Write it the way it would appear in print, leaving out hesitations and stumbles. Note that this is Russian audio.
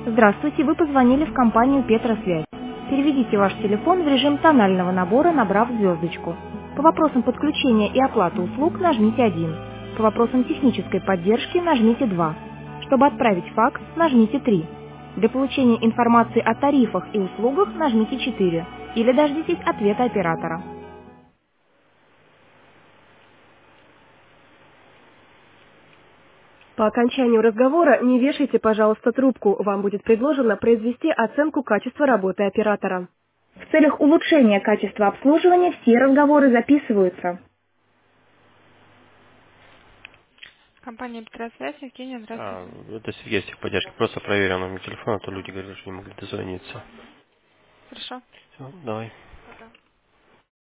Здравствуйте, вы позвонили в компанию Петросвязь. Переведите ваш телефон в режим тонального набора, набрав звездочку. По вопросам подключения и оплаты услуг нажмите 1. По вопросам технической поддержки нажмите 2. Чтобы отправить факс, нажмите 3. Для получения информации о тарифах и услугах нажмите 4. Или дождитесь ответа оператора. По окончанию разговора не вешайте, пожалуйста, трубку. Вам будет предложено произвести оценку качества работы оператора. В целях улучшения качества обслуживания все разговоры записываются. Компания Петросвязь, Евгения, здравствуйте. Это Сергей с техподдержки. Просто проверил номер телефона, а то люди говорят, что не могли дозвониться. Хорошо. Все, давай.